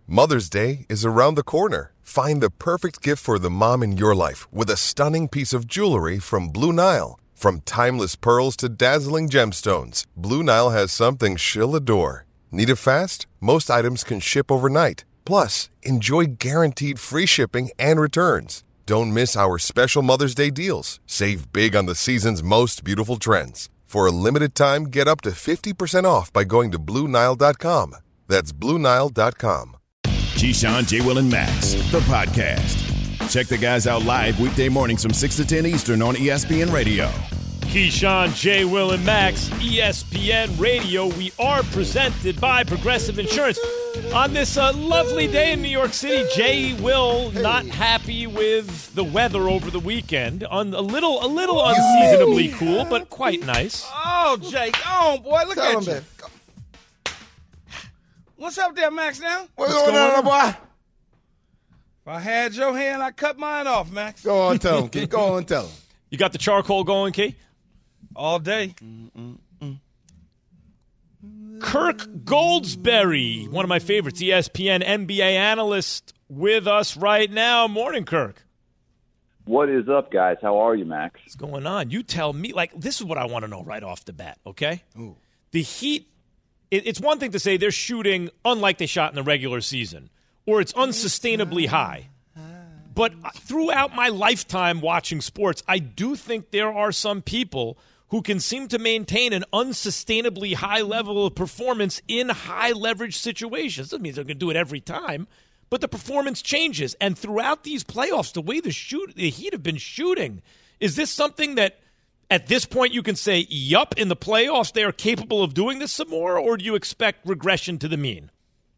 Mother's Day is around the corner. Find the perfect gift for the mom in your life with a stunning piece of jewelry from Blue Nile. From timeless pearls to dazzling gemstones, Blue Nile has something she'll adore. Need it fast? Most items can ship overnight. Plus, enjoy guaranteed free shipping and returns. Don't miss our special Mother's Day deals. Save big on the season's most beautiful trends. For a limited time, get up to 50% off by going to BlueNile.com. That's BlueNile.com. Keyshawn, J. Will, and Max, the podcast. Check the guys out live weekday mornings from 6 to 10 Eastern on ESPN Radio. Keyshawn, J. Will, and Max, ESPN Radio. We are presented by Progressive Insurance. On this lovely day in New York City, J. Will not happy with the weather over the weekend. A little unseasonably cool, but quite nice. Oh, Jake, boy, look at you. What's up there, Max, now? What's going on, boy? If I had your hand, I'd cut mine off, Max. Go on, tell him. Keep going, tell him. You got the charcoal going, Key? All day. Kirk Goldsberry, one of my favorites, ESPN NBA analyst, with us right now. Morning, Kirk. What is up, guys? How are you, Max? What's going on? You tell me. This is what I want to know right off the bat, okay? Ooh. The Heat, it's one thing to say they're shooting unlike they shot in the regular season, or it's unsustainably high. But throughout my lifetime watching sports, I do think there are some people who can seem to maintain an unsustainably high level of performance in high-leverage situations. Doesn't mean they're going to do it every time, but the performance changes. And throughout these playoffs, the way the Heat have been shooting, is this something that at this point you can say, yup, in the playoffs they are capable of doing this some more, or do you expect regression to the mean?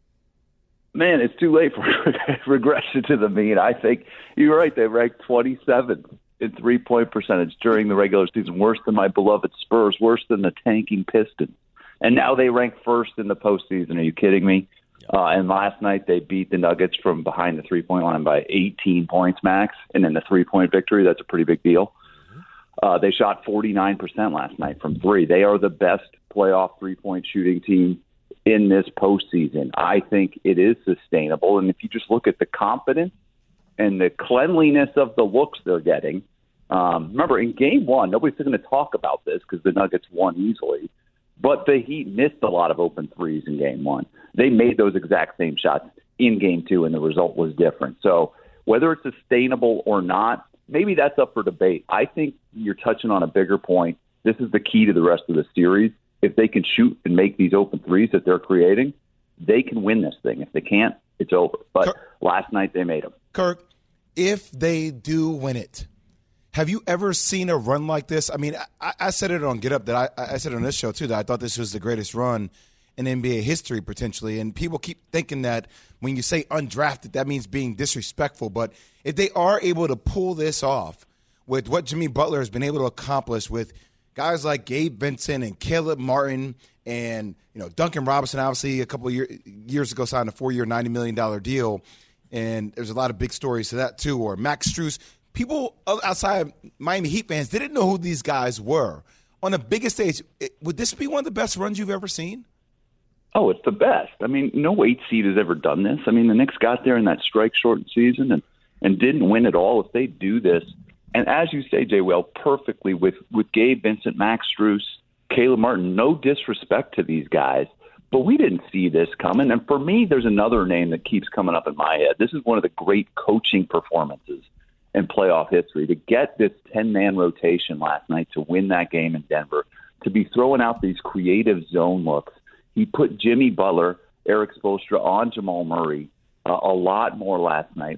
Man, it's too late for regression to the mean. I think you're right. They ranked 27th in three-point percentage during the regular season, worse than my beloved Spurs, worse than the tanking Pistons. And now they rank first in the postseason. Are you kidding me? And last night they beat the Nuggets from behind the three-point line by 18 points, Max. And in the three-point victory, that's a pretty big deal. They shot 49% last night from three. They are the best playoff three-point shooting team in this postseason. I think it is sustainable. And if you just look at the confidence and the cleanliness of the looks they're getting, remember, in Game 1, nobody's going to talk about this because the Nuggets won easily, but the Heat missed a lot of open threes in Game 1. They made those exact same shots in Game 2, and the result was different. So whether it's sustainable or not, maybe that's up for debate. I think you're touching on a bigger point. This is the key to the rest of the series. If they can shoot and make these open threes that they're creating, they can win this thing. If they can't, it's over. But last night they made them. Kirk, if they do win it, have you ever seen a run like this? I mean, I said it on Get Up that I said it on this show too that I thought this was the greatest run in NBA history potentially. And people keep thinking that when you say undrafted, that means being disrespectful. But if they are able to pull this off with what Jimmy Butler has been able to accomplish with guys like Gabe Vincent and Caleb Martin and Duncan Robinson, obviously a couple of years ago signed a 4-year, $90 million deal, and there's a lot of big stories to that too. Or Max Strus. People outside Miami Heat fans didn't know who these guys were. On the biggest stage, would this be one of the best runs you've ever seen? Oh, it's the best. I mean, no 8 seed has ever done this. I mean, the Knicks got there in that strike-shortened season and didn't win at all. If they do this, and as you say, Jay, well, perfectly with Gabe Vincent, Max Strus, Caleb Martin, no disrespect to these guys, but we didn't see this coming. And for me, there's another name that keeps coming up in my head. This is one of the great coaching performances in playoff history. To get this 10-man rotation last night to win that game in Denver, to be throwing out these creative zone looks. He put Jimmy Butler, Eric Spoelstra on Jamal Murray a lot more last night.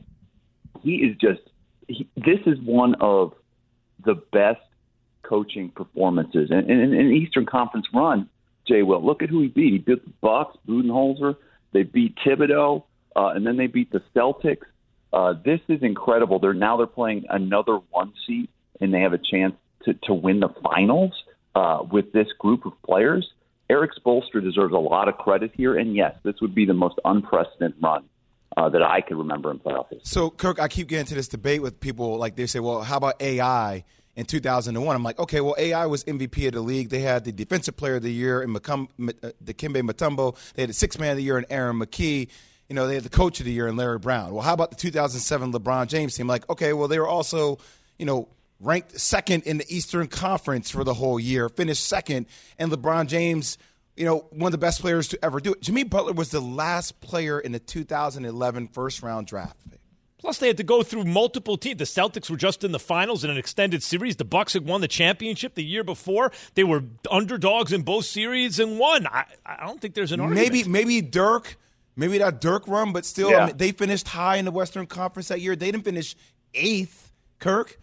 He is just this is one of the best coaching performances. And in an Eastern Conference run, Jay Will, look at who he beat. He beat the Bucks, Budenholzer. They beat Thibodeau, and then they beat the Celtics. This is incredible. They're playing another 1 seed, and they have a chance to win the finals with this group of players. Eric Spoelstra deserves a lot of credit here, and yes, this would be the most unprecedented run that I can remember in playoff history. So, Kirk, I keep getting into this debate with people, like they say, well, how about AI in 2001? I'm like, okay, well, AI was MVP of the league. They had the Defensive Player of the Year in Dikembe Mutombo. They had the Sixth Man of the Year in Aaron McKie. they had the coach of the year in Larry Brown. Well, how about the 2007 LeBron James team? Like, okay, well, they were also, ranked second in the Eastern Conference for the whole year, finished second, and LeBron James, one of the best players to ever do it. Jimmy Butler was the last player in the 2011 first-round draft. Plus, they had to go through multiple teams. The Celtics were just in the finals in an extended series. The Bucks had won the championship the year before. They were underdogs in both series and won. I don't think there's an argument. Maybe Dirk, maybe that Dirk run, but still, Yeah. I mean, they finished high in the Western Conference that year. They didn't finish 8th, Kirk,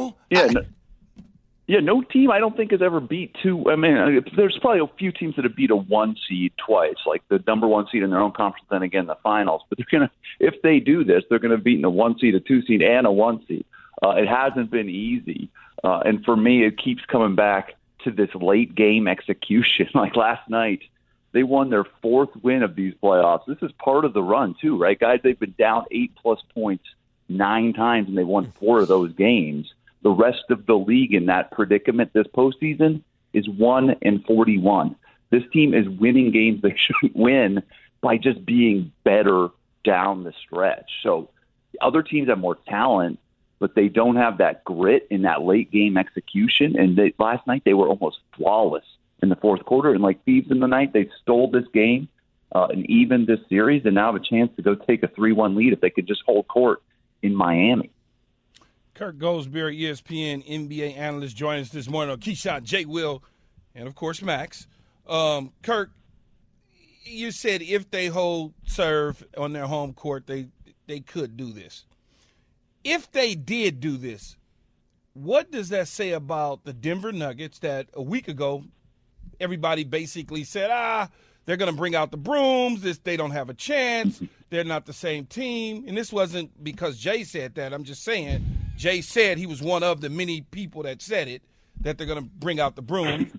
Yeah, no team I don't think has ever beat two. I mean, there's probably a few teams that have beat a 1 seed twice, like the number 1 seed in their own conference, then again the finals. But if they do this, they're gonna beat a 1 seed, a 2 seed, and a 1 seed. It hasn't been easy, and for me, it keeps coming back to this late game execution. Like last night, they won their 4th win of these playoffs. This is part of the run too, right, guys? They've been down 8+ points 9 times, and they won 4 of those games. The rest of the league in that predicament this postseason is 1-41. This team is winning games they shouldn't win by just being better down the stretch. So other teams have more talent, but they don't have that grit in that late game execution. And last night they were almost flawless in the fourth quarter. And like thieves in the night, they stole this game and evened this series, and now have a chance to go take a 3-1 lead if they could just hold court in Miami. Kirk Goldsberry, ESPN NBA analyst, joining us this morning on Keyshawn, J. Will, and, of course, Max. Kirk, you said if they hold serve on their home court, they could do this. If they did do this, what does that say about the Denver Nuggets that a week ago everybody basically said, they're going to bring out the brooms, they don't have a chance, they're not the same team? And this wasn't because Jay said that. I'm just saying Jay said he was one of the many people that said it, that they're going to bring out the broom.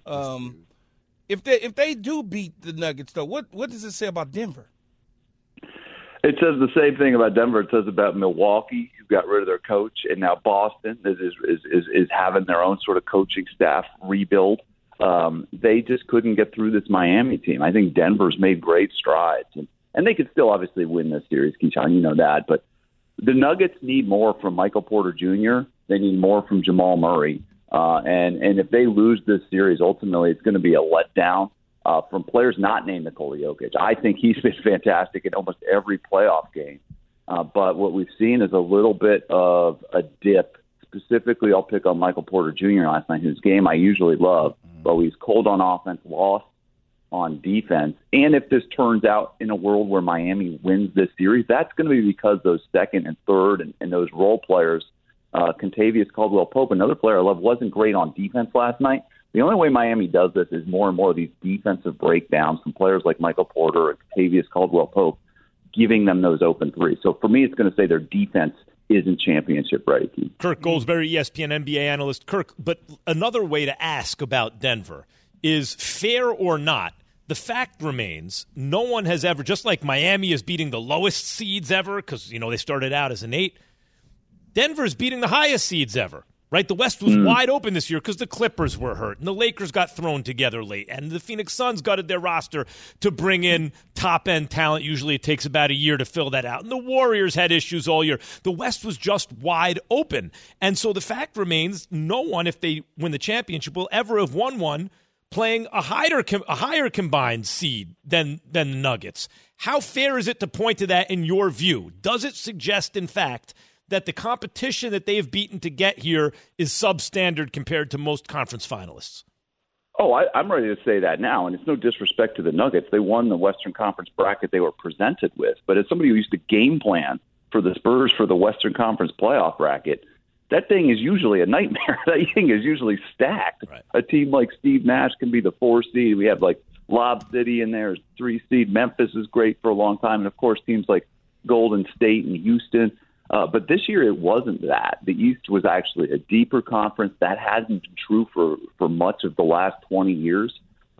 If they do beat the Nuggets, though, what does it say about Denver? It says the same thing about Denver. It says about Milwaukee, who got rid of their coach, and now Boston is having their own sort of coaching staff rebuild. They just couldn't get through this Miami team. I think Denver's made great strides, and they could still obviously win this series, Keyshawn, you know that, but the Nuggets need more from Michael Porter Jr. They need more from Jamal Murray. And if they lose this series, ultimately it's going to be a letdown from players not named Nikola Jokic. I think he's been fantastic in almost every playoff game. But what we've seen is a little bit of a dip. Specifically, I'll pick on Michael Porter Jr. last night, whose game I usually love. But he's cold on offense, lost on defense. And if this turns out in a world where Miami wins this series, that's going to be because those second and third and those role players, Kentavious Caldwell-Pope, another player I love, wasn't great on defense last night. The only way Miami does this is more and more of these defensive breakdowns from players like Michael Porter and Kentavious Caldwell-Pope, giving them those open threes. So for me, it's going to say their defense isn't championship ready. Kirk Goldsberry, ESPN NBA analyst. Kirk, but another way to ask about Denver is, fair or not, the fact remains no one has ever, just like Miami is beating the lowest seeds ever because, they started out as an 8, Denver's beating the highest seeds ever, right? The West was wide open this year because the Clippers were hurt and the Lakers got thrown together late and the Phoenix Suns gutted their roster to bring in top-end talent. Usually it takes about a year to fill that out. And the Warriors had issues all year. The West was just wide open. And so the fact remains no one, if they win the championship, will ever have won one playing a higher combined seed than the Nuggets. How fair is it to point to that in your view? Does it suggest, in fact, that the competition that they've beaten to get here is substandard compared to most conference finalists? Oh, I'm ready to say that now, and it's no disrespect to the Nuggets. They won the Western Conference bracket they were presented with. But as somebody who used to game plan for the Spurs for the Western Conference playoff bracket, that thing is usually a nightmare. That thing is usually stacked. Right. A team like Steve Nash can be the 4 seed. We have like Lob City in there, 3 seed. Memphis is great for a long time. And, of course, teams like Golden State and Houston. But this year it wasn't that. The East was actually a deeper conference. That hasn't been true for much of the last 20 years.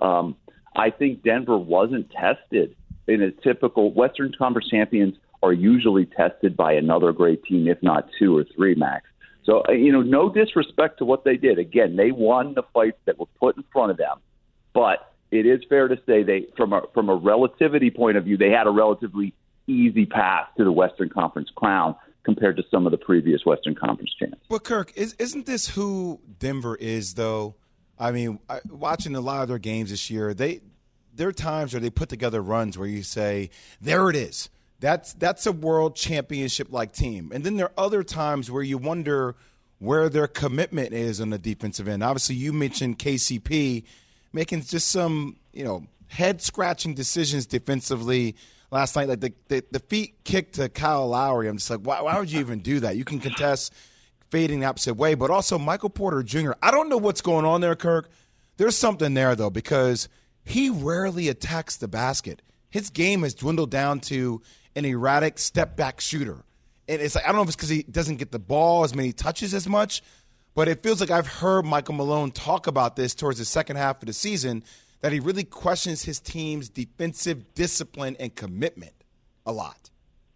I think Denver wasn't tested in a typical Western Conference champions are usually tested by another great team, if not 2 or 3, Max. So, no disrespect to what they did. Again, they won the fights that were put in front of them. But it is fair to say from a relativity point of view, they had a relatively easy path to the Western Conference crown compared to some of the previous Western Conference champs. But, Kirk, isn't this who Denver is, though? I mean, watching a lot of their games this year, there are times where they put together runs where you say, there it is. That's a world championship-like team. And then there are other times where you wonder where their commitment is on the defensive end. Obviously, you mentioned KCP making just some, head-scratching decisions defensively last night. Like the feet kick to Kyle Lowry. I'm just like, why would you even do that? You can contest fading the opposite way. But also Michael Porter Jr., I don't know what's going on there, Kirk. There's something there, though, because he rarely attacks the basket. His game has dwindled down to an erratic step-back shooter. And it's like, I don't know if it's because he doesn't get the ball as many touches as much, but it feels like I've heard Michael Malone talk about this towards the second half of the season, that he really questions his team's defensive discipline and commitment a lot.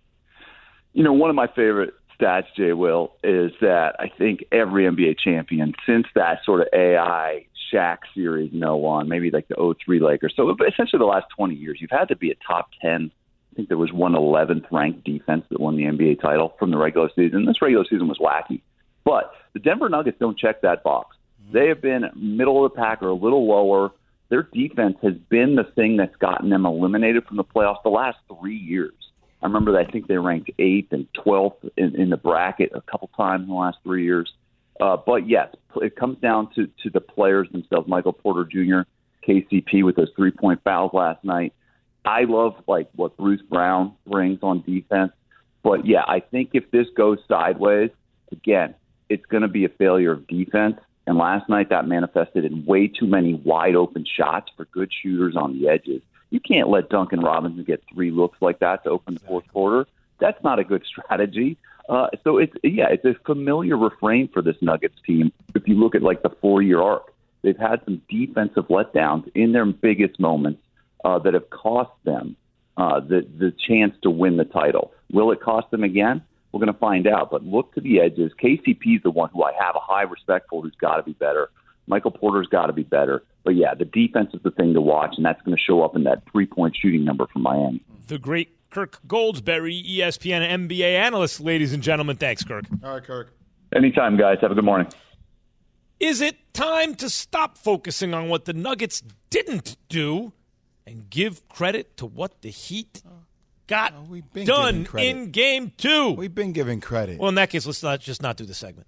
One of my favorite stats, Jay Will, is that I think every NBA champion since that sort of AI Shaq series, maybe like the 2003 Lakers. So essentially the last 20 years, you've had to be a top 10. I think there was one 11th ranked defense that won the NBA title from the regular season. This regular season was wacky. But the Denver Nuggets don't check that box. They have been middle of the pack or a little lower. Their defense has been the thing that's gotten them eliminated from the playoffs the last 3 years. I remember that I think they ranked 8th and 12th in the bracket a couple times in the last 3 years. But, yes, it comes down to the players themselves, Michael Porter Jr., KCP with those three-point fouls last night. I love what Bruce Brown brings on defense. But, yeah, I think if this goes sideways, again, it's going to be a failure of defense. And last night that manifested in way too many wide-open shots for good shooters on the edges. You can't let Duncan Robinson get 3 looks like that to open the fourth quarter. That's not a good strategy. So it's a familiar refrain for this Nuggets team. If you look at the 4-year arc, they've had some defensive letdowns in their biggest moments that have cost them the chance to win the title. Will it cost them again? We're going to find out. But look to the edges. KCP is the one who I have a high respect for, who's got to be better. Michael Porter's got to be better. But, yeah, the defense is the thing to watch, and that's going to show up in that three-point shooting number from Miami. The great Kirk Goldsberry, ESPN NBA analyst, ladies and gentlemen. Thanks, Kirk. All right, Kirk. Anytime, guys. Have a good morning. Is it time to stop focusing on what the Nuggets didn't do and give credit to what the Heat got done in Game 2? We've been giving credit. Well, in that case, let's not do the segment.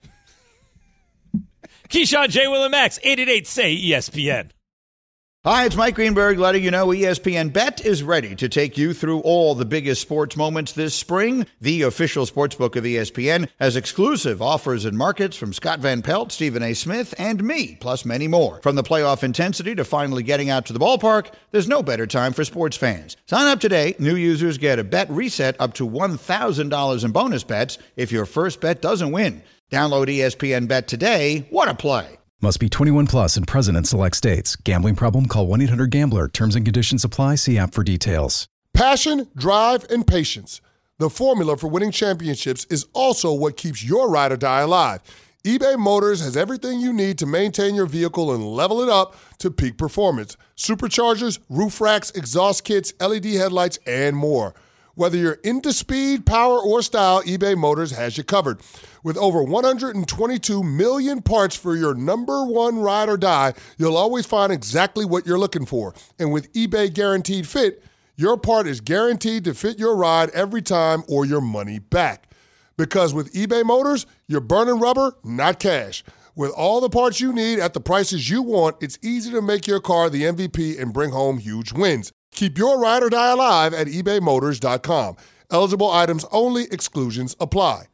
Keyshawn, J. Will, and Max, 888-SAY-ESPN. Hi, it's Mike Greenberg letting you know ESPN Bet is ready to take you through all the biggest sports moments this spring. The official sportsbook of ESPN has exclusive offers and markets from Scott Van Pelt, Stephen A. Smith, and me, plus many more. From the playoff intensity to finally getting out to the ballpark, there's no better time for sports fans. Sign up today. New users get a bet reset up to $1,000 in bonus bets if your first bet doesn't win. Download ESPN Bet today. What a play. Must be 21 plus and present in select states. Gambling problem? Call 1-800-GAMBLER. Terms and conditions apply. See app for details. Passion, drive, and patience. The formula for winning championships is also what keeps your ride or die alive. eBay Motors has everything you need to maintain your vehicle and level it up to peak performance. Superchargers, roof racks, exhaust kits, LED headlights, and more. Whether you're into speed, power, or style, eBay Motors has you covered. With over 122 million parts for your number one ride or die, you'll always find exactly what you're looking for. And with eBay Guaranteed Fit, your part is guaranteed to fit your ride every time or your money back. Because with eBay Motors, you're burning rubber, not cash. With all the parts you need at the prices you want, it's easy to make your car the MVP and bring home huge wins. Keep your ride or die alive at ebaymotors.com. Eligible items only. Exclusions apply.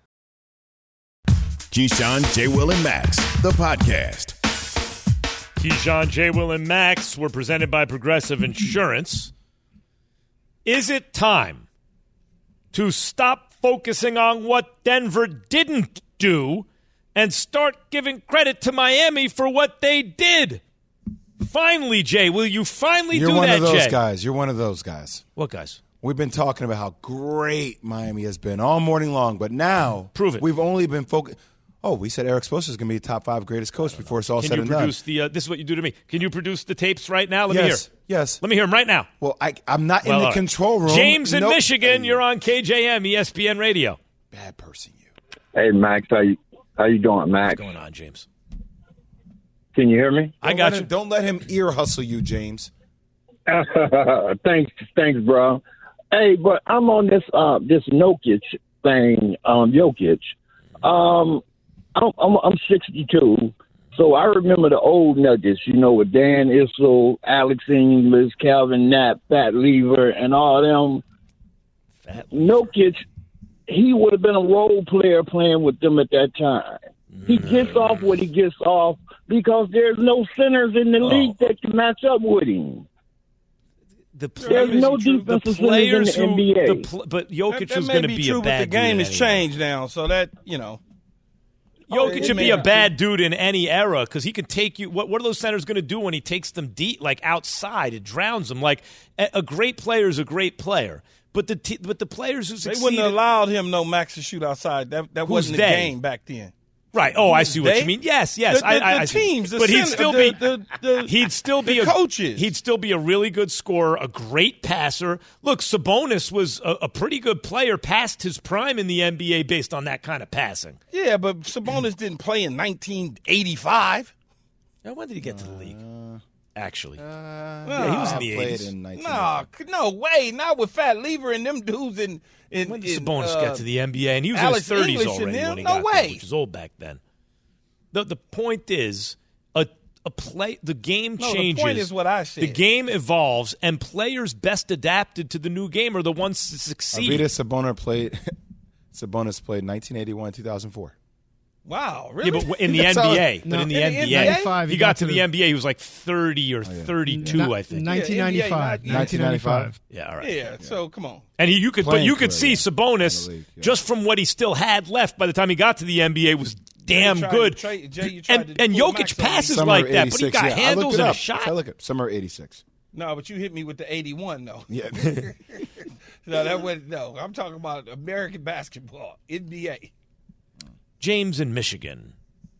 Keyshawn, J. Will, and Max, the podcast. Keyshawn, J. Will, and Max were presented by Progressive Insurance. Is it time to stop focusing on what Denver didn't do and start giving credit to Miami for what they did? Finally, Jay, will you finally do that, Jay? You're one of those guys. You're one of those guys. What guys? We've been talking about how great Miami has been all morning long, but now prove it. We've only been focused. Oh, we said Eric Spoelstra is going to be the top 5 greatest coach before it's all said and done. Can you produce this is what you do to me. Can you produce the tapes right now? Let me hear. Yes. Let me hear them right now. Well, I'm not in the control room. James in Michigan, you're on KJM, ESPN Radio. Bad person, you. Hey, Max, how you doing, Max? What's going on, James? Can you hear me? I got you. Don't let him ear hustle you, James. Thanks, bro. Hey, but I'm on this Jokic thing. Jokic. I'm 62, so I remember the old Nuggets, with Dan Issel, Alex Inglis, Calvin Knapp, Pat Lever, and all them. Jokic, he would have been a role player playing with them at that time. He gets off what he gets off because there's no centers in the league that can match up with him. There's no defensive centers in the NBA. But Jokic is going to be a bad dude. The game has changed now, so that, Jokic should be a bad dude in any era because he can take you. What are those centers going to do when he takes them deep, like outside? It drowns them. Like a great player is a great player, but the players who succeeded, they wouldn't have allowed him to shoot outside. That wasn't the game back then. Right. Oh, I see what you mean. Yes. The teams, but he'd still be the coaches. He'd still be a really good scorer, a great passer. Look, Sabonis was a pretty good player past his prime in the NBA based on that kind of passing. Yeah, but Sabonis didn't play in 1985. Now, when did he get to the league? Actually, he was in the 80s. No way, not with Fat Lever and them dudes when did Sabonis get to the NBA? And he was Alex in his 30s English already when he got there, which is old back then. The point is, the game changes. The point is what I said. The game evolves, and players best adapted to the new game are the ones to succeed. Arvydas Sabonis played 1981, 2004. Wow, really? Yeah, but in the NBA. But in the NBA, he got to the NBA. He was like 30 or 32, I think. 1995. Yeah, all right. Yeah, so come on. And you could see Sabonis just from what he still had left by the time he got to the NBA was damn good. And Jokic passes like that, but he got handles and a shot. I look at summer '86. No, but you hit me with the 81 though. Yeah. No, I'm talking about American basketball, NBA. James in Michigan.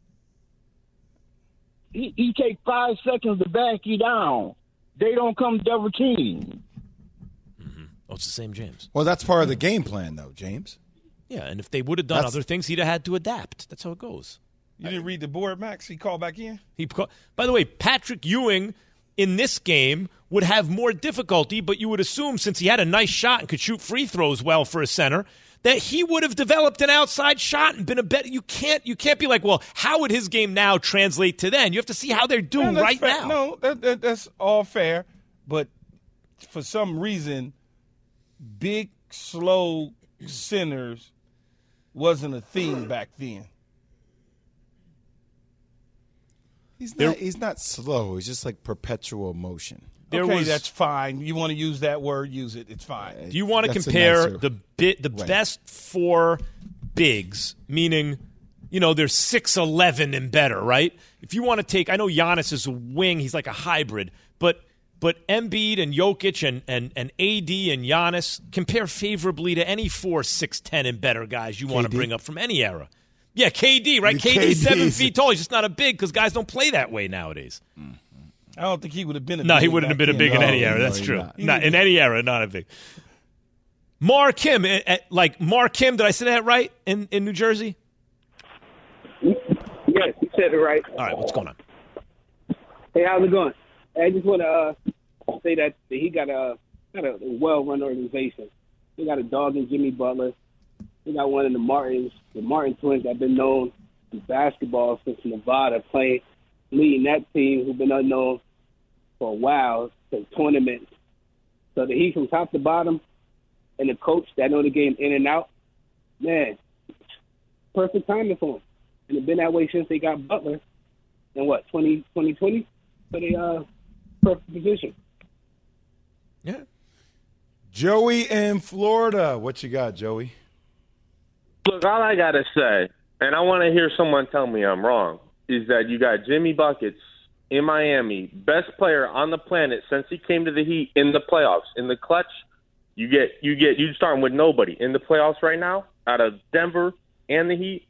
He take 5 seconds to back you down. They don't come double team. Mm-hmm. Oh, it's the same James. Well, that's part of the game plan, though, James. Yeah, and if they would have done other things, he'd have had to adapt. That's how it goes. You didn't read the board, Max? He called back in? By the way, Patrick Ewing in this game would have more difficulty, but you would assume since he had a nice shot and could shoot free throws well for a center, that he would have developed an outside shot and been a better. You can't be like, well, how would his game now translate to then? You have to see how they're doing right fair. now. No, that's all fair. But for some reason, big, slow centers wasn't a thing back then. He's not slow. He's just like perpetual motion. That's fine. You want to use that word, use it. It's fine. Do you want to compare the best 4 bigs, meaning, they're 6'11" and better, right? If you want to take, I know Giannis is a wing, he's like a hybrid, but Embiid and Jokic and AD and Giannis compare favorably to any 4 6'10" and better guys you want to bring up from any era. Yeah, KD, right? KD's 7 feet tall. He's just not a big because guys don't play that way nowadays. I don't think he would have been a big. No, he wouldn't have been a big in any era. That's true. Not in any era, not a big. Markham, Markham, did I say that right in New Jersey? Yes, you said it right. All right, what's going on? Hey, how's it going? I just want to say that he got a well-run organization. He got a dog in Jimmy Butler. He got one in the Martin twins that have been known in basketball since Nevada, leading that team who've been unknown for a while to tournaments. So the Heat from top to bottom and the coach that know the game in and out, man, perfect timing for him. And it's been that way since they got Butler in 2020? So they perfect position. Yeah. Joey in Florida. What you got, Joey? Look, all I got to say, and I want to hear someone tell me I'm wrong, is that you got Jimmy Buckets in Miami, best player on the planet since he came to the Heat in the playoffs. In the clutch, you starting with nobody. In the playoffs right now, out of Denver and the Heat,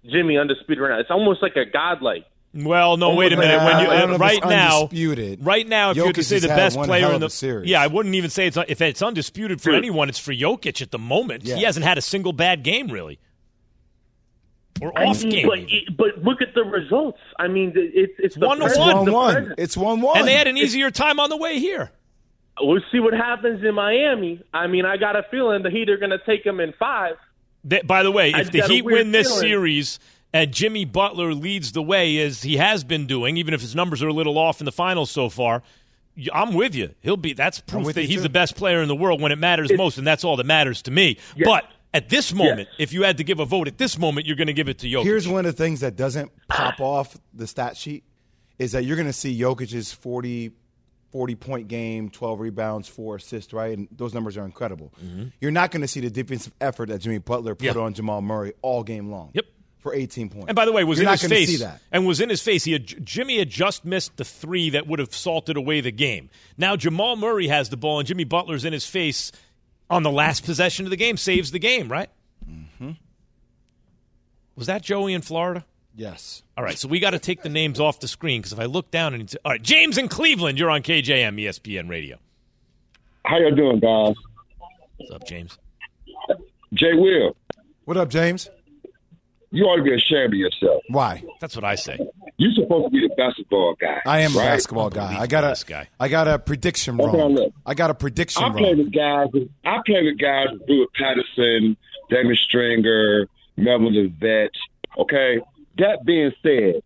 Jimmy undisputed right now. It's almost like a godlike. Well, no, wait a minute. When you right now, if you had to say the best player in the series, I wouldn't even say if it's undisputed for anyone, it's for Jokic at the moment. Yeah. He hasn't had a single bad game really, or off game. But look at the results. I mean, it's 1-1. It's 1-1, and they had an easier time on the way here. We'll see what happens in Miami. I mean, I got a feeling the Heat are going to take them in 5. By the way, if the Heat win this series and Jimmy Butler leads the way as he has been doing, even if his numbers are a little off in the finals so far, I'm with you. That's proof that he's the best player in the world when it matters most, and that's all that matters to me. Yes. But at this moment, if you had to give a vote at this moment, you're going to give it to Jokic. Here's one of the things that doesn't pop off the stat sheet is that you're going to see Jokic's 40-point game, 12 rebounds, 4 assists, right? And those numbers are incredible. Mm-hmm. You're not going to see the defensive effort that Jimmy Butler put on Jamal Murray all game long. Yep. For 18 points. And by the way, was You're in his face. See that. And was in his face. Jimmy had just missed the 3 that would have salted away the game. Now Jamal Murray has the ball, and Jimmy Butler's in his face on the last possession of the game, saves the game, right? Mm-hmm. Was that Joey in Florida? Yes. All right, so we got to take the names off the screen because if I look down and all right, James in Cleveland, you're on KJM ESPN Radio. How you doing, guys? What's up, James? Jay Will. What up, James? You ought to be ashamed of yourself. Why? That's what I say. You're supposed to be the basketball guy. I am right? a basketball guy. I got a prediction wrong. I got a prediction wrong. I play with guys with Brewer Patterson, Damon Stringer, Melvin Levette. Okay. That being said,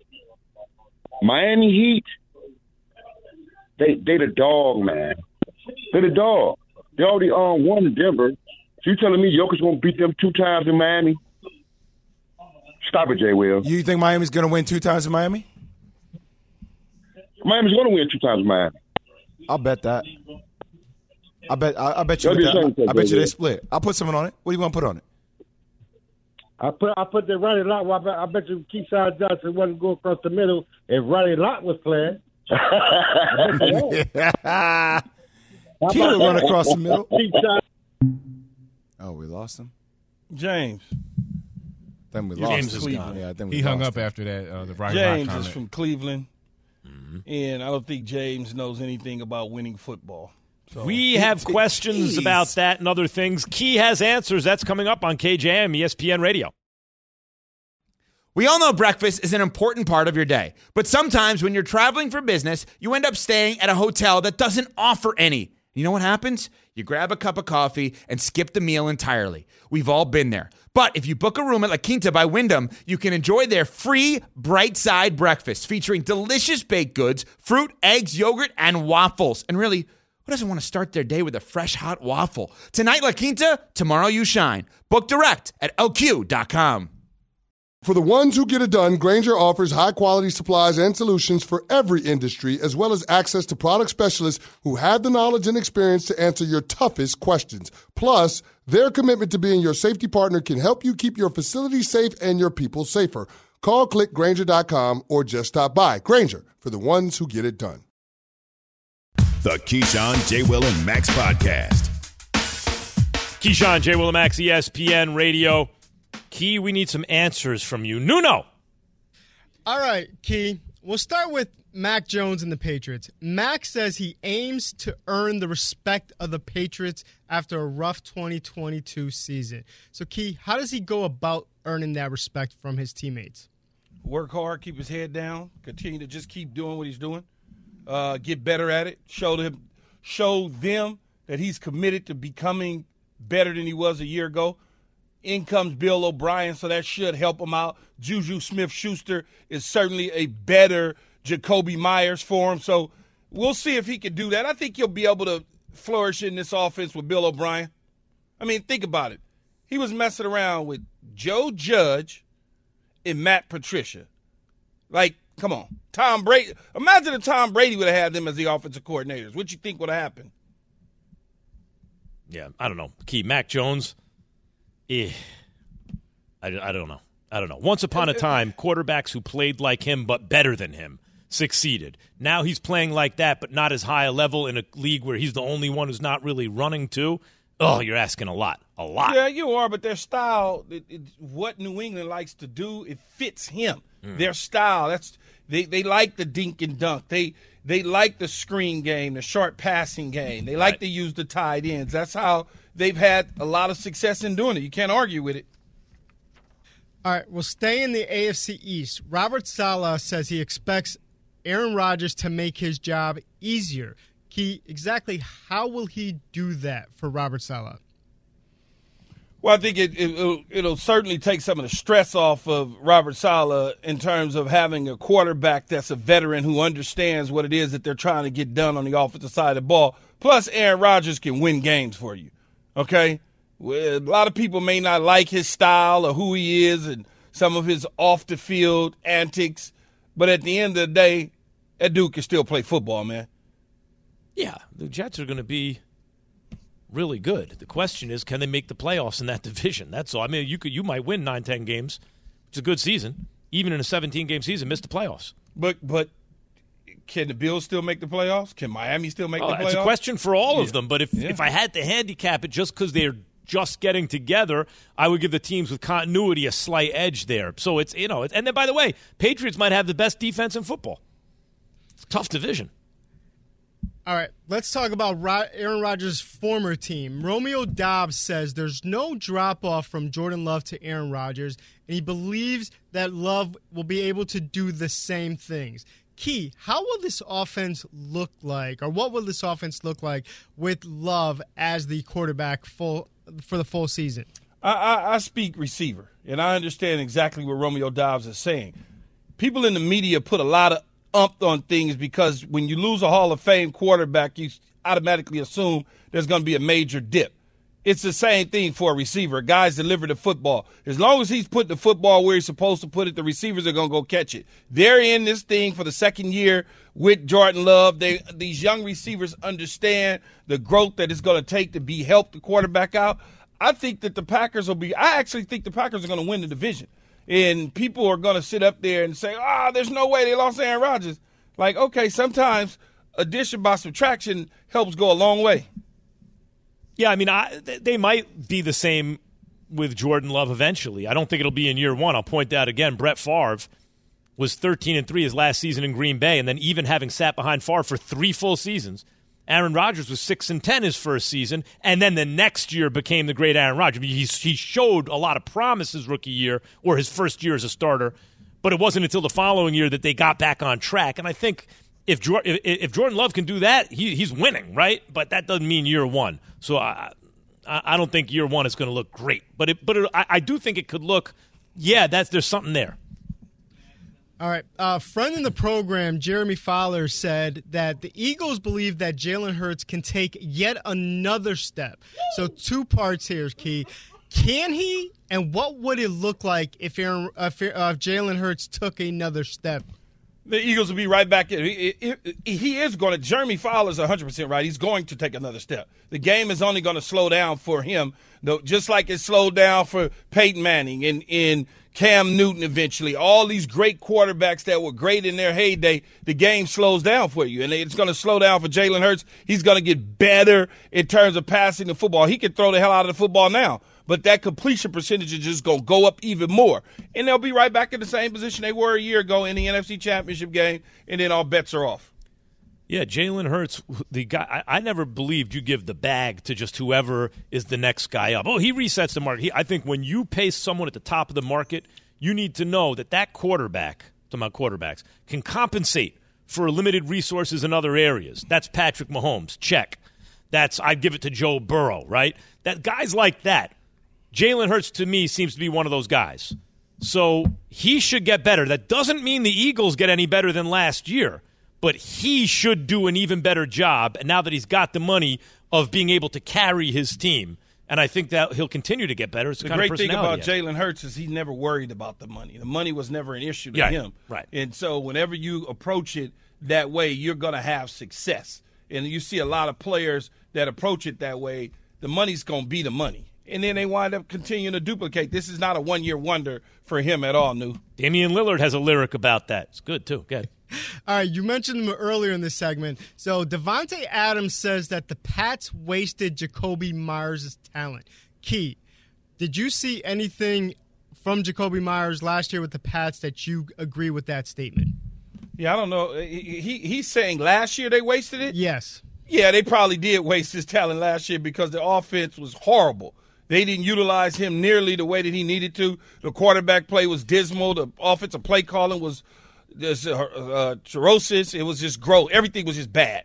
Miami Heat, they the dog, man. They're the dog. They already won in Denver. So you telling me Jokic won't beat them 2 times in Miami? Stop it, Jay Will. You think Miami's going to win 2 times in Miami? Miami's going to win 2 times in Miami. I'll bet that. I bet you. I bet you they split. I'll put something on it. What do you want to put on it? I put the Ronnie Lott. Well, I bet you Keyshawn Johnson wasn't going across the middle if Ronnie Lott was playing. He would run across the middle. Oh, we lost him. James. Then we lost James is gone. Yeah, then he hung up after that. The Ronnie James Lott is from Cleveland, and I don't think James knows anything about winning football. So. We have questions about that and other things. Key has answers. That's coming up on KJM ESPN Radio. We all know breakfast is an important part of your day, but sometimes when you're traveling for business, you end up staying at a hotel that doesn't offer any. You know what happens? You grab a cup of coffee and skip the meal entirely. We've all been there. But if you book a room at La Quinta by Wyndham, you can enjoy their free Bright Side breakfast featuring delicious baked goods, fruit, eggs, yogurt, and waffles. And really, who doesn't want to start their day with a fresh, hot waffle? Tonight, La Quinta, tomorrow you shine. Book direct at LQ.com. For the ones who get it done, Grainger offers high-quality supplies and solutions for every industry, as well as access to product specialists who have the knowledge and experience to answer your toughest questions. Plus, their commitment to being your safety partner can help you keep your facility safe and your people safer. Call, click Grainger.com, or just stop by. Grainger, for the ones who get it done. The Keyshawn, J. Will, and Max podcast. Keyshawn, J. Will, and Max, ESPN Radio. Key, we need some answers from you. Nuno! All right, Key. We'll start with Mac Jones and the Patriots. Mac says he aims to earn the respect of the Patriots after a rough 2022 season. So, Key, how does he go about earning that respect from his teammates? Work hard, keep his head down, continue to just keep doing what he's doing, get better at it, show them that he's committed to becoming better than he was a year ago. In comes Bill O'Brien, so that should help him out. Juju Smith-Schuster is certainly a better Jacoby Myers for him. So we'll see if he can do that. I think he'll be able to flourish in this offense with Bill O'Brien. I mean, think about it. He was messing around with Joe Judge and Matt Patricia. Like, come on. Tom Brady. Imagine if Tom Brady would have had them as the offensive coordinators. What you think would have happened? Yeah, I don't know. Key, Mac Jones. I don't know. Once upon a time, quarterbacks who played like him but better than him succeeded. Now he's playing like that but not as high a level in a league where he's the only one who's not really running to. Oh, you're asking a lot a lot. Yeah, you are, but their style, what New England likes to do, it fits him. Their style, they like the dink and dunk. They like the screen game, the short passing game. They like to use the tight ends. That's how they've had a lot of success in doing it. You can't argue with it. All right, we'll stay in the AFC East. Robert Saleh says he expects Aaron Rodgers to make his job easier. Key, exactly how will he do that for Robert Saleh? Well, I think it'll certainly take some of the stress off of Robert Saleh in terms of having a quarterback that's a veteran who understands what it is that they're trying to get done on the offensive side of the ball. Plus, Aaron Rodgers can win games for you, okay? Well, a lot of people may not like his style or who he is and some of his off-the-field antics, but at the end of the day, that dude can still play football, man. Yeah, the Jets are going to be really good. The question is, can they make the playoffs in that division? That's all. I mean, you might win 9-10 games. It's a good season. Even in a 17-game season, miss the playoffs. But can the Bills still make the playoffs? Can Miami still make the playoffs? It's a question for all of them. But if I had to handicap it just because they're just getting together, I would give the teams with continuity a slight edge there. So it's, and then, by the way, Patriots might have the best defense in football. It's a tough division. All right, let's talk about Aaron Rodgers' former team. Romeo Dobbs says there's no drop-off from Jordan Love to Aaron Rodgers, and he believes that Love will be able to do the same things. Key, how will this offense look like, or what will this offense look like with Love as the quarterback for the full season? I speak receiver, and I understand exactly what Romeo Dobbs is saying. People in the media put a lot of on things because when you lose a Hall of Fame quarterback, you automatically assume there's going to be a major dip. It's the same thing for a receiver. Guys deliver the football. As long as he's putting the football where he's supposed to put it, the receivers are going to go catch it. They're in this thing for the second year with Jordan Love. These young receivers understand the growth that it's going to take to help the quarterback out. I think that I actually think the Packers are going to win the division. And people are going to sit up there and say, there's no way they lost Aaron Rodgers. Like, okay, sometimes addition by subtraction helps go a long way. Yeah, I mean, they might be the same with Jordan Love eventually. I don't think it'll be in year one. I'll point out again, Brett Favre was 13-3 his last season in Green Bay, and then even having sat behind Favre for 3 full seasons, Aaron Rodgers was 6-10 his first season, and then the next year became the great Aaron Rodgers. He showed a lot of promise his rookie year or his first year as a starter, but it wasn't until the following year that they got back on track. And I think if Jordan Love can do that, he's winning, right? But that doesn't mean year one. So I don't think year one is going to look great. But I do think it could look, there's something there. All right. Friend in the program, Jeremy Fowler, said that the Eagles believe that Jalen Hurts can take yet another step. So 2 parts here, Key. Can he, and what would it look like if Jalen Hurts took another step? The Eagles will be right back in. He is going to. Jeremy Fowler's 100% right. He's going to take another step. The game is only going to slow down for him, though, just like it slowed down for Peyton Manning and Cam Newton eventually. All these great quarterbacks that were great in their heyday, the game slows down for you. And it's going to slow down for Jalen Hurts. He's going to get better in terms of passing the football. He can throw the hell out of the football now. But that completion percentage is just going to go up even more. And they'll be right back in the same position they were a year ago in the NFC Championship game, and then all bets are off. Yeah, Jalen Hurts, the guy. I never believed you give the bag to just whoever is the next guy up. He resets the market. I think when you pay someone at the top of the market, you need to know that quarterback, talking about quarterbacks, can compensate for limited resources in other areas. That's Patrick Mahomes, check. I'd give it to Joe Burrow, right? That guys like that. Jalen Hurts, to me, seems to be one of those guys. So he should get better. That doesn't mean the Eagles get any better than last year, but he should do an even better job, and now that he's got the money, of being able to carry his team. And I think that he'll continue to get better. It's the kind great of thing about personality Jalen Hurts is he never worried about the money. The money was never an issue to him. Right. And so whenever you approach it that way, you're going to have success. And you see a lot of players that approach it that way, the money's going to be the money. And then they wind up continuing to duplicate. This is not a one-year wonder for him at all, New. Damian Lillard has a lyric about that. It's good, too. Good. All right, you mentioned him earlier in this segment. So Devontae Adams says that the Pats wasted Jacoby Myers' talent. Key, did you see anything from Jacoby Myers last year with the Pats that you agree with that statement? Yeah, I don't know. He's saying last year they wasted it? Yes. Yeah, they probably did waste his talent last year because the offense was horrible. They didn't utilize him nearly the way that he needed to. The quarterback play was dismal. The offensive play calling was cirrhosis. It was just gross. Everything was just bad.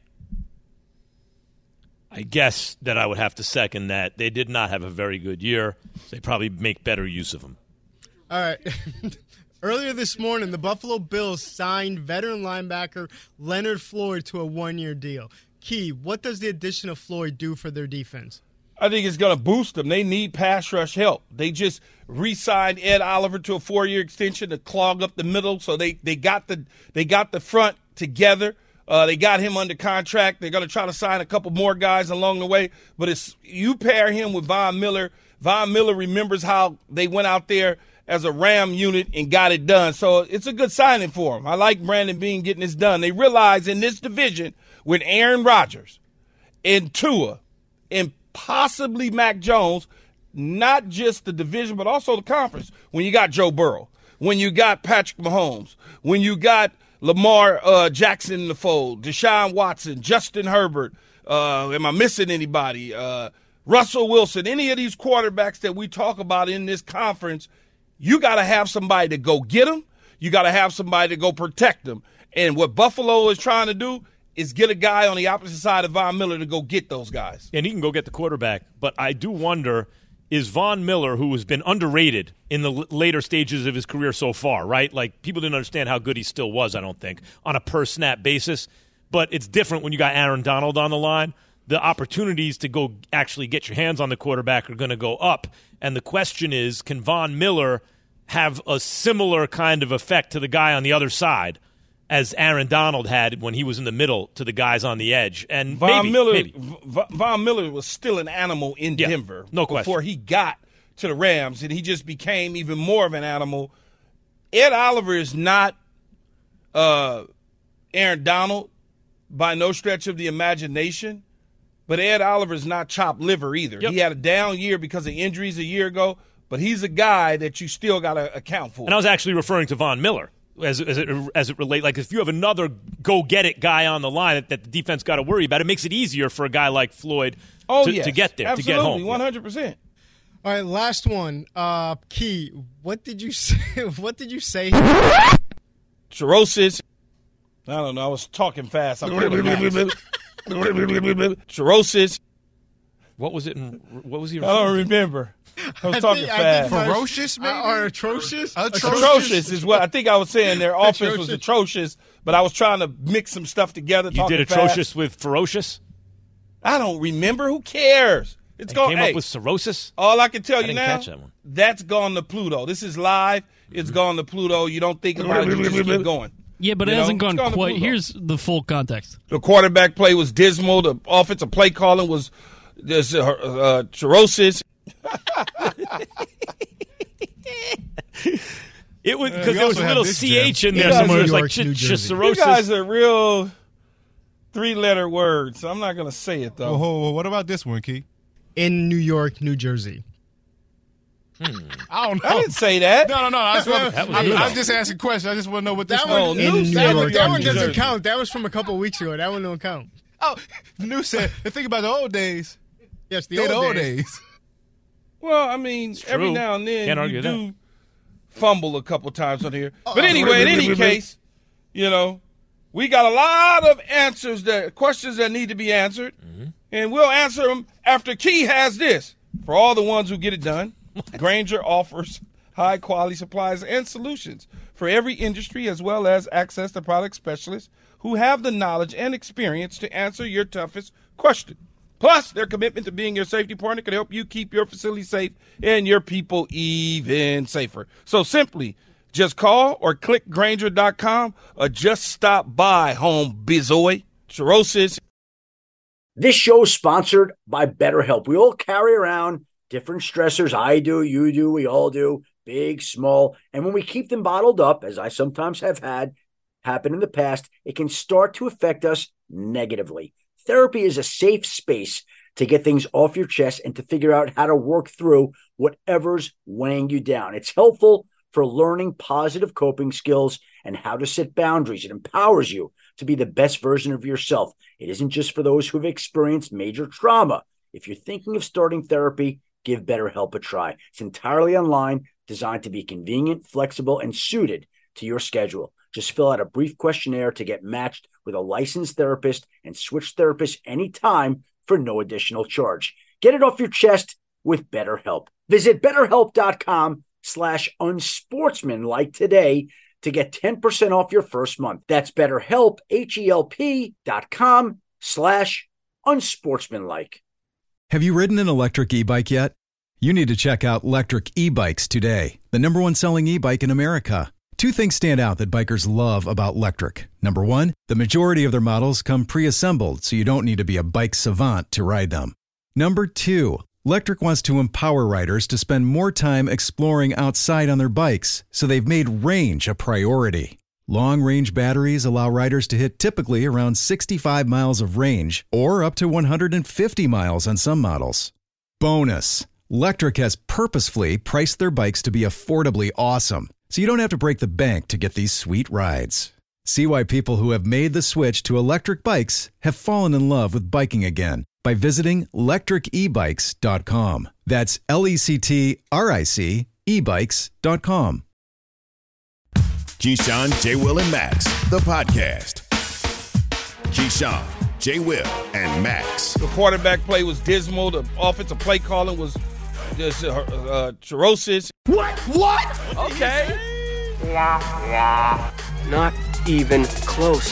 I guess that I would have to second that. They did not have a very good year. They probably make better use of him. All right. Earlier this morning, the Buffalo Bills signed veteran linebacker Leonard Floyd to a one-year deal. Key, what does the addition of Floyd do for their defense? I think it's going to boost them. They need pass rush help. They just re-signed Ed Oliver to a 4-year extension to clog up the middle, so they got the front together. They got him under contract. They're going to try to sign a couple more guys along the way. But you pair him with Von Miller. Von Miller remembers how they went out there as a Ram unit and got it done. So it's a good signing for him. I like Brandon Beane getting this done. They realize in this division with Aaron Rodgers and Tua and possibly Mac Jones, not just the division but also the conference, when you got Joe Burrow, when you got Patrick Mahomes, when you got Lamar Jackson in the fold, Deshaun Watson, Justin Herbert, am I missing anybody? Russell Wilson, any of these quarterbacks that we talk about in this conference, you got to have somebody to go get them. You got to have somebody to go protect them. And what Buffalo is trying to do is get a guy on the opposite side of Von Miller to go get those guys. And he can go get the quarterback. But I do wonder, is Von Miller, who has been underrated in the later stages of his career so far, right? Like, people didn't understand how good he still was, I don't think, on a per-snap basis. But it's different when you got Aaron Donald on the line. The opportunities to go actually get your hands on the quarterback are going to go up. And the question is, can Von Miller have a similar kind of effect to the guy on the other side as Aaron Donald had when he was in the middle to the guys on the edge? And Von Miller was still an animal in Denver before he got to the Rams, and he just became even more of an animal. Ed Oliver is not Aaron Donald by no stretch of the imagination, but Ed Oliver is not chopped liver either. He had a down year because of injuries a year ago, but he's a guy that you still got to account for. And I was actually referring to Von Miller. As it relates, like if you have another go-get-it guy on the line that the defense got to worry about, it makes it easier for a guy like Floyd to get there, absolutely, to get home. 100%. All right, last one. Key, what did you say? What did you say? Cirrhosis. I don't know. I was talking fast. Cirrhosis. What was it? What was he? I don't remember. I was talking fast. Ferocious, maybe? Or atrocious? Atrocious is what I think I was saying. Their offense was atrocious, but I was trying to mix some stuff together. You did atrocious with ferocious? I don't remember. Who cares? It's came up with cirrhosis? All I can tell you didn't now, catch that one. That's gone to Pluto. This is live. It's gone to Pluto. You don't think about it. You just keep going. Yeah, but it hasn't gone quite. Here's the full context. The quarterback play was dismal. The offensive play calling was cirrhosis. It was because there was a little CH in there somewhere. It was like cirrhosis. You guys are real 3-letter words. I'm not going to say it, though. Oh, what about this one, Key? In New York, New Jersey. I don't know. I didn't say that. No. I'm just asking questions. I just want to know what this one is. That one doesn't count. That was from a couple weeks ago. That one don't count. Oh, the news said, think about the old days. Yes, the old days. Well, I mean, every now and then you do fumble a couple times on here. But anyway, in any case, we got a lot of questions that need to be answered, and we'll answer them after Key has this. For all the ones who get it done, Grainger offers high-quality supplies and solutions for every industry, as well as access to product specialists who have the knowledge and experience to answer your toughest question. Plus, their commitment to being your safety partner can help you keep your facility safe and your people even safer. So simply, just call or click Grainger.com or just stop by home bizoy. Cirrhosis. This show is sponsored by BetterHelp. We all carry around different stressors. I do, you do, we all do, big, small. And when we keep them bottled up, as I sometimes have had happen in the past, it can start to affect us negatively. Therapy is a safe space to get things off your chest and to figure out how to work through whatever's weighing you down. It's helpful for learning positive coping skills and how to set boundaries. It empowers you to be the best version of yourself. It isn't just for those who have experienced major trauma. If you're thinking of starting therapy, give BetterHelp a try. It's entirely online, designed to be convenient, flexible, and suited to your schedule. Just fill out a brief questionnaire to get matched with a licensed therapist and switch therapists anytime for no additional charge. Get it off your chest with BetterHelp. Visit BetterHelp.com/unsportsmanlike today to get 10% off your first month. That's BetterHelp, HELP.com/unsportsmanlike. Have you ridden an electric e-bike yet? You need to check out Lectric E-Bikes today, the #1 selling e-bike in America. Two things stand out that bikers love about Lectric. Number one, the majority of their models come pre-assembled, so you don't need to be a bike savant to ride them. Number two, Lectric wants to empower riders to spend more time exploring outside on their bikes, so they've made range a priority. Long-range batteries allow riders to hit typically around 65 miles of range, or up to 150 miles on some models. Bonus, Lectric has purposefully priced their bikes to be affordably awesome, so you don't have to break the bank to get these sweet rides. See why people who have made the switch to electric bikes have fallen in love with biking again by visiting lectricebikes.com. That's LECTRIC ebikes.com. Keyshawn, J. Will, and Max, the podcast. Keyshawn, J. Will, and Max. The quarterback play was dismal. The offensive play calling was just cirrhosis. What? Okay. Not even close.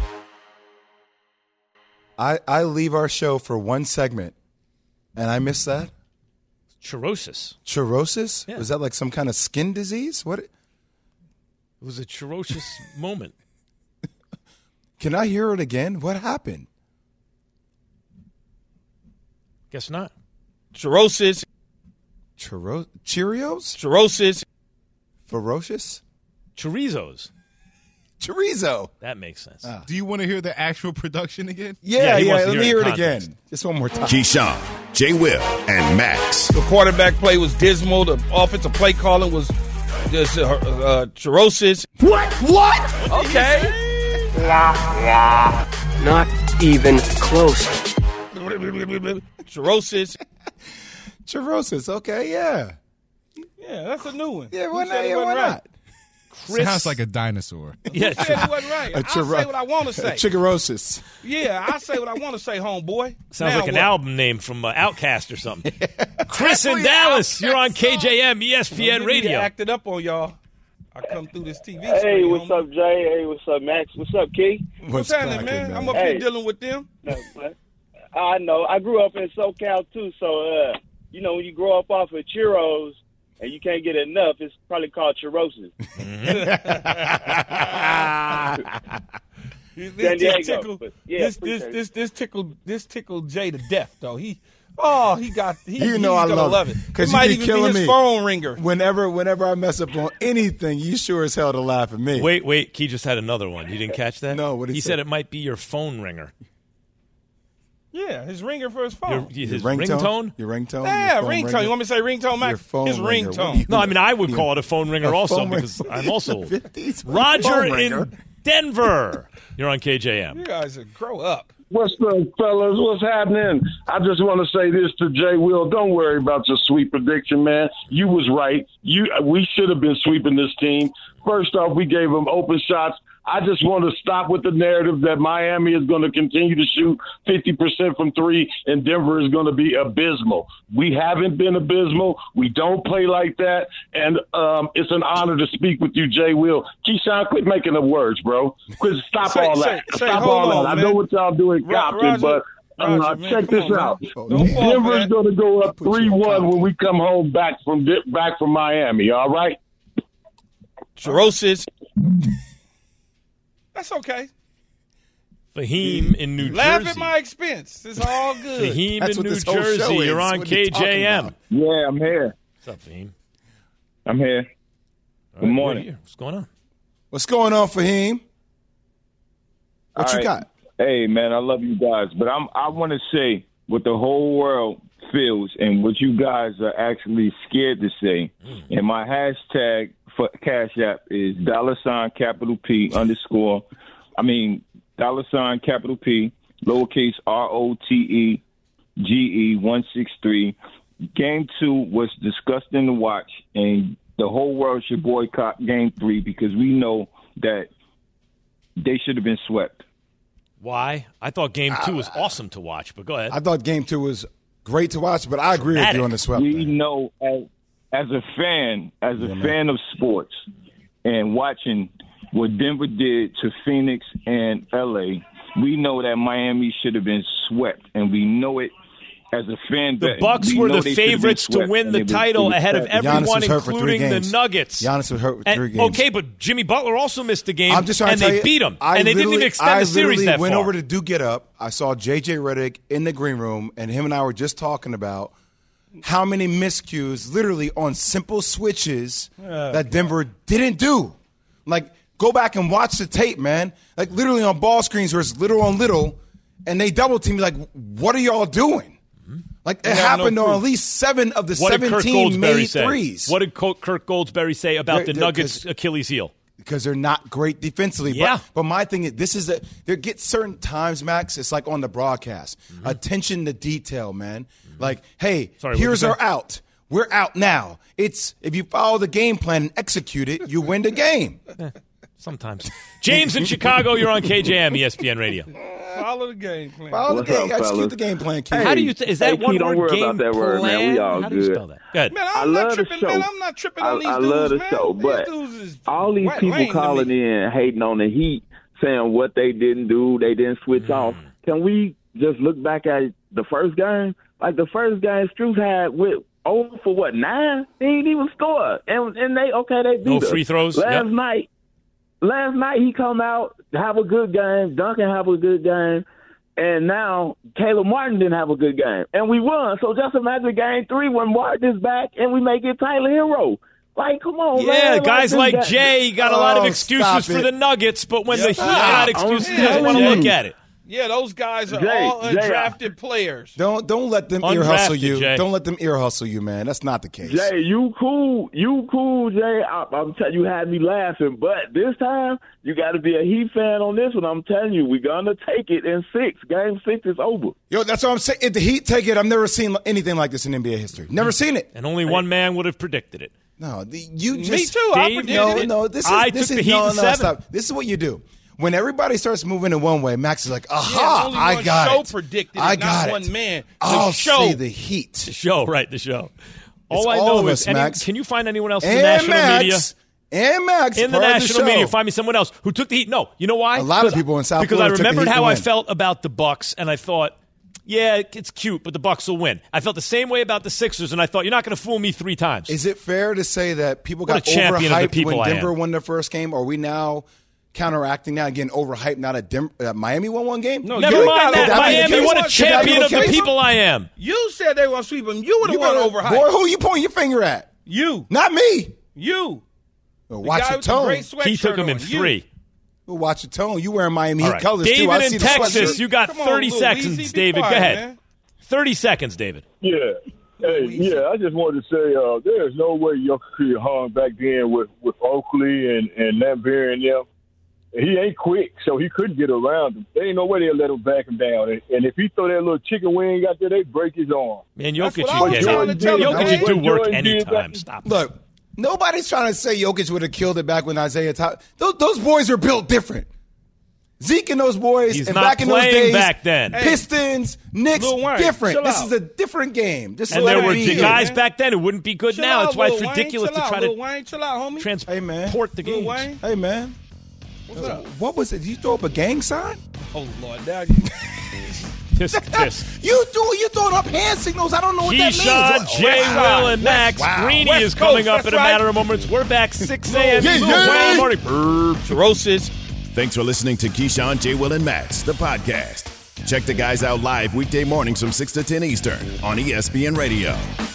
I leave our show for one segment, and I miss that. Cirrhosis. Cirrhosis? Yeah. Was that like some kind of skin disease? What? It was a ferocious moment. Can I hear it again? What happened? Guess not. Cirrhosis. Cheerios? Cirrhosis. Ferocious? Chorizos. Chorizo. That makes sense. Do you want to hear the actual production again? Yeah, he wants to let me hear it context. again. Just one more time. Keyshawn, J. Will, and Max. The quarterback play was dismal. The offensive play calling was just cirrhosis. What? Okay. Not even close. Cirrhosis. Cirrhosis. Okay, yeah. Yeah, that's a new one. Yeah, Who why said not? it Yeah, wasn't why right? not? Sounds like a dinosaur. Yeah, Who said it wasn't right? I'll say what I want to say. Chickerosis. Yeah, I'll say what I want to say, homeboy. Sounds Now like an what? album name from Outkast or something. Chris in Dallas, you're on KJM, ESPN Don't Radio. acted up on y'all. I come through this TV Hey, screen, what's homie. up, Jay? Hey, what's up, Max? What's up, Key? What's happening, man? I'm up Hey. here dealing with them. No, I know. I grew up in SoCal, too, so, you know, when you grow up off of churros and you can't get enough, it's probably called cirrhosis. San Diego. But, yeah, This tickled Jay to death, though. He's You know I love it. Because It you might be even killing be his me. phone ringer. Whenever I mess up on anything, you sure as hell to laugh at me. Wait, Key just had another one. You didn't catch that? No, what did he He say? said it might be your phone ringer. Yeah, his ringer for his phone. His ringtone? Your ringtone? Yeah, Your phone ringtone. ringer? You want me to say ringtone, Max? Your phone His ringer. What do ringtone. No, I mean, I would call it a phone ringer A also phone because ringer. I'm also 50s Roger phone in ringer. Denver. You're on KJM. You guys grow up. What's up, fellas? What's happening? I just want to say this to Jay Will. Don't worry about your sweep prediction, man. You was right. We should have been sweeping this team. First off, we gave them open shots. I just want to stop with the narrative that Miami is going to continue to shoot 50% from three and Denver is going to be abysmal. We haven't been abysmal. We don't play like that. And it's an honor to speak with you, Jay Will. Keyshawn, quit making up words, bro. Quit. Stop all that. Stop all that. I know what y'all doing, Compton, but Roger, man, check come this on, out. man. Don't fall for Denver's that. going to go up 3-1 when we come home back from Miami, all right? Cirrhosis. That's okay. Fahim in New Laugh Jersey. at my expense. It's all good. Fahim That's in what New this whole show Jersey. is. You're on What are you talking KJM. about? Yeah, I'm here. What's up, Fahim? I'm here. All Good right, morning. we're here. What's going on? What's going on, Fahim? What All you right. got? Hey, man, I love you guys, but I want to say what the whole world feels and what you guys are actually scared to say. And my hashtag for Cash App is $ capital P _ $ capital P lowercase ROTEGE 163. Game 2 was disgusting to watch, and the whole world should boycott Game 3 because we know that they should have been swept. Why? I thought Game 2 was awesome to watch, but go ahead. I thought Game 2 was great to watch, but I agree with you on the swept. We know as a fan of sports and watching what Denver did to Phoenix and LA, we know that Miami should have been swept, and we know it as a fan. The Bucks were the favorites to win the title ahead of everyone, including the Nuggets. Giannis was hurt for 3 games. Okay, but Jimmy Butler also missed a game, I'm just trying to tell you, beat him, and they didn't even extend the series that far. I went over to Do Get Up. I saw J.J. Redick in the green room, and him and I were just talking about how many miscues literally on simple switches that Denver didn't do. Like, go back and watch the tape, man. Like, literally on ball screens where it's little on little, and they double team me like, what are y'all doing? Like, it happened on at least 7 of the 17 made threes. What did Kirk Goldsberry say about the Nuggets' Achilles heel? Because they're not great defensively. Yeah. But my thing is, there get certain times, Max, it's like on the broadcast. Attention to detail, man. Like, hey, here's our out. We're out now. It's if you follow the game plan and execute it, you win the game. Sometimes. James in Chicago, you're on KJM, ESPN Radio. Follow the game plan. Follow the game. Execute the game plan, Keith. How do you? Is that one don't word? worry Game about that word, man. We all How good. do you spell that? Good. Man, I love the show. Man, I'm not tripping on these I dudes, love the man. show, but all these people calling in hating on the Heat, saying what they didn't do, they didn't switch off. Can we just look back at the first game? Like the first game, Strus had with 0 for 9? He didn't even score, and they beat No us. free throws. Last night he come out, have a good game. Duncan have a good game. And now Caleb Martin didn't have a good game. And we won. So just imagine Game 3 when Martin is back and we make it Tyler Hero. Like, come on, man. Yeah, guys like this Jay got a lot of excuses for the Nuggets, but when the Heat got excuses, he doesn't want to look at it. Yeah, those guys are all undrafted players. Don't let them ear hustle you. Jay. Don't let them ear hustle you, man. That's not the case. Jay, you cool, Jay. I'm telling you, had me laughing. But this time, you got to be a Heat fan on this one. I'm telling you, we're gonna take it in 6. Game 6 is over. Yo, that's what I'm saying. If the Heat take it, I've never seen anything like this in NBA history. Never seen it. And only one man would have predicted it. No, you just me too. I predicted it. No, this is I took the Heat in 7. Stop. This is what you do. When everybody starts moving in one way, Max is like, aha, I got show it. Predicted I it, got not it. One man. I'll show. say the Heat. The show, right, the show. It's all I all know of is, us, Max. Can you find anyone else in the national media? And Max. In the national media, find me someone else who took the Heat. No, you know why? A lot of people in South Because Florida I remembered took the Heat how to I win. felt about the Bucks, and I thought, yeah, it's cute, but the Bucks will win. I felt the same way about the Sixers, and I thought, you're not going to fool me 3 times. Is it fair to say that people What got a champion of the overhyped people when I Denver am. won their first game? Are we now counteracting now, again, overhyped now that Miami won one game? No, Never mind that. Miami, what a champion of the people I am. You said they were going to sweep them. You were the one overhyped. Boy, who you pointing your finger at? You. Not me. You. Well, watch your tone. He took him in 3. Well, watch your tone. You wearing Miami Heat All right. colors, David too. I in see the Texas, sweatshirt. you got 30 seconds, David. Go ahead. Man. 30 seconds, David. Yeah. Hey, yeah, I just wanted to say there's no way Jokic could hung back then with Oakley and Lambert and them. He ain't quick, so he couldn't get around him. There ain't no way they'll let him back him down. And if he throw that little chicken wing out there, they break his arm. Man, Jokic, Jokic do work anytime. Stop. Look, nobody's trying to say Jokic would have killed it back when Isaiah Thomas. Those boys are built different. Zeke and those boys, He's and not back in those playing days, back then. Pistons, Knicks, Lil Wayne, different. chill This out. is a different game. Just And let there it were be. guys back then who wouldn't be good Chill now. out, That's why it's Lil Wayne. ridiculous Chill to out, try Lil to Wayne. Chill out, homie. transport the Lil game. Wayne. Hey, man. What's up? What was it? Did you throw up a gang sign? Oh, Lord. Now you. Tisk, tisk. You throwing up hand signals. I don't know what that Keyshawn, means. Jay, Will, and Max. Wow. Greeny West is coming Coast, up that's in a right. matter of moments. We're back 6 a.m. Yeah, Lil yeah. Wayne morning. Cirrhosis. Thanks for listening to Keyshawn, J. Will, and Max, the podcast. Check the guys out live weekday mornings from 6 to 10 Eastern on ESPN Radio.